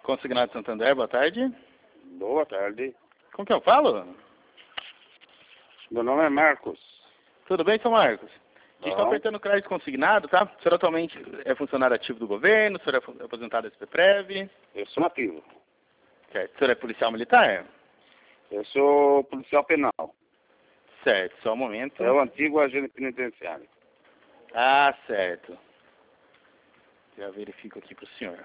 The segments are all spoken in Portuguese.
Consignado Santander, boa tarde. Boa tarde. Com quem eu falo? Meu nome é Marcos. Tudo bem, seu Marcos? A gente está ofertando crédito consignado, tá? O senhor atualmente é funcionário ativo do governo, o senhor é aposentado da SPPrev. Eu sou nativo. Certo. O senhor é policial militar? Eu sou policial penal. Certo, só um momento. É o antigo agente penitenciário. Ah, certo. Já verifico aqui para o senhor.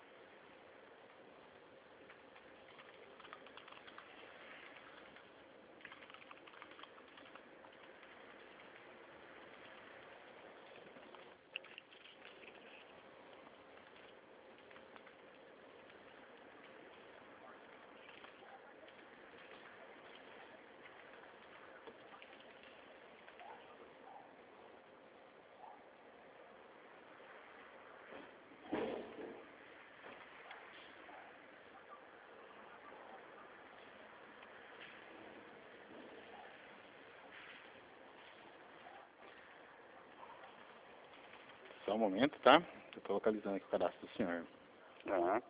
Só um momento, tá? Eu estou localizando aqui o cadastro do senhor. Aham.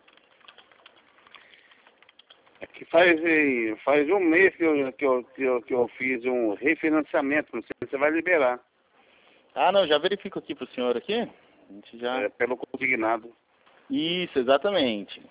É que faz um mês que eu fiz um refinanciamento, não sei se você vai liberar. Ah, não, já verifico aqui para o senhor aqui. A gente já... É, pelo consignado. Isso, exatamente.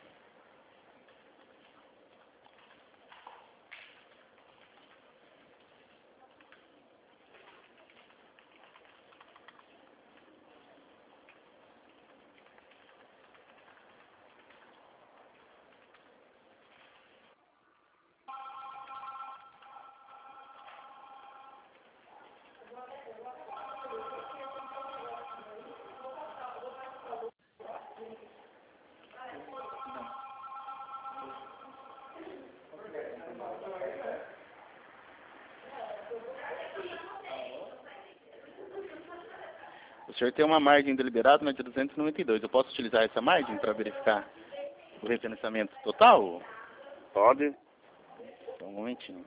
O senhor tem uma margem deliberada de 292. Eu posso utilizar essa margem para verificar o refinanciamento total? Pode? Só um momentinho.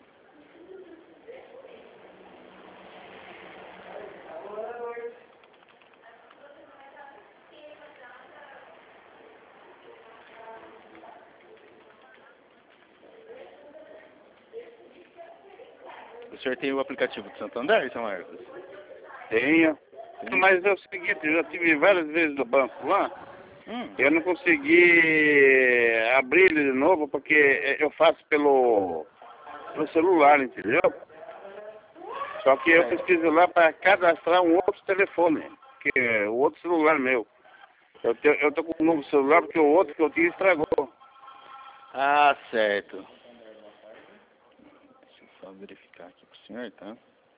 O senhor tem o aplicativo de Santander, seu Marcos? Tenho. Mas é o seguinte, eu já tive várias vezes no banco lá. Eu não consegui abrir ele de novo porque eu faço pelo celular, entendeu? Só que eu preciso lá para cadastrar um outro telefone, que é o outro celular meu. Eu tô com um novo celular porque o outro que eu tinha estragou. Ah, certo. Deixa eu só verificar aqui pro senhor, tá?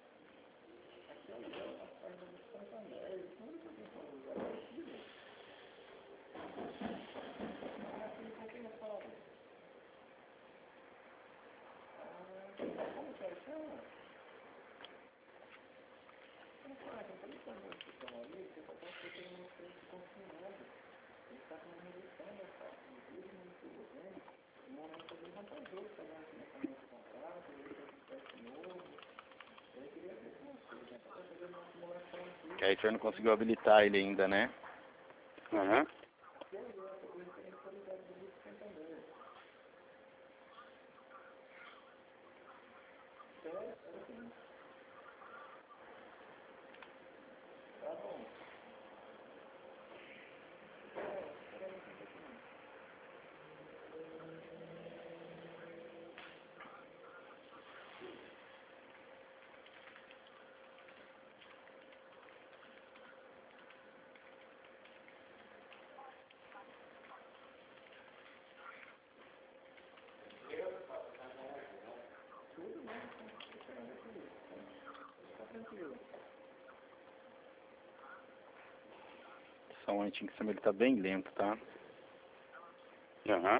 Que aí o senhor não conseguiu habilitar ele ainda, né? Aham. Só um momentinho que ele tá bem lento, tá? Aham.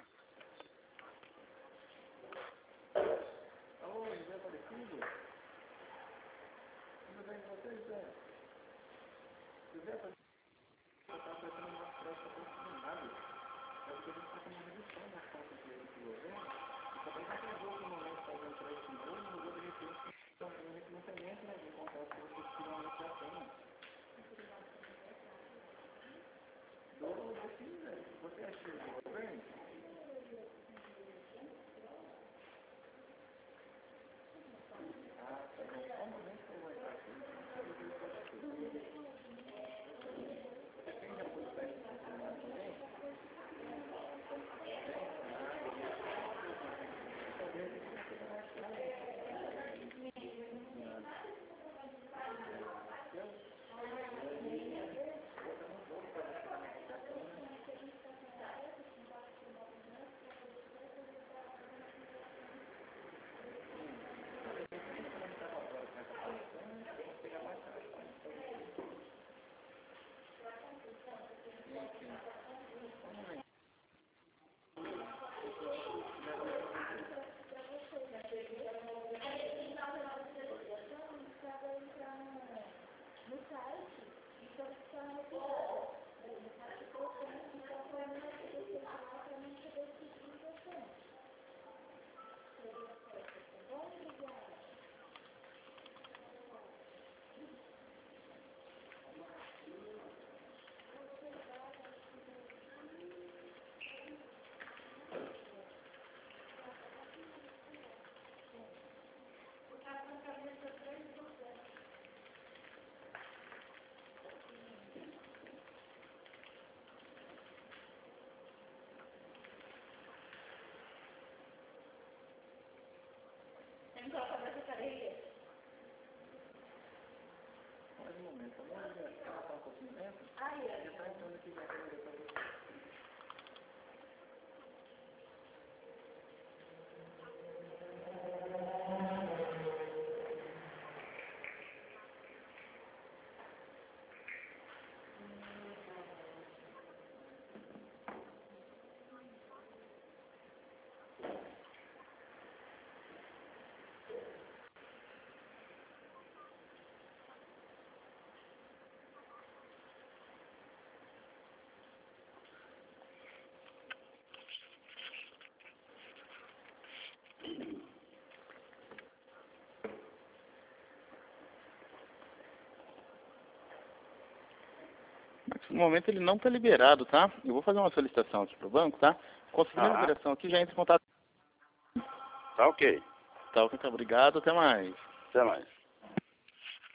No momento ele não está liberado, tá? Eu vou fazer uma solicitação aqui pro banco, tá? Conseguindo a liberação aqui, já entra em contato. Tá ok. Tá, ok, tá, obrigado, até mais. Até mais.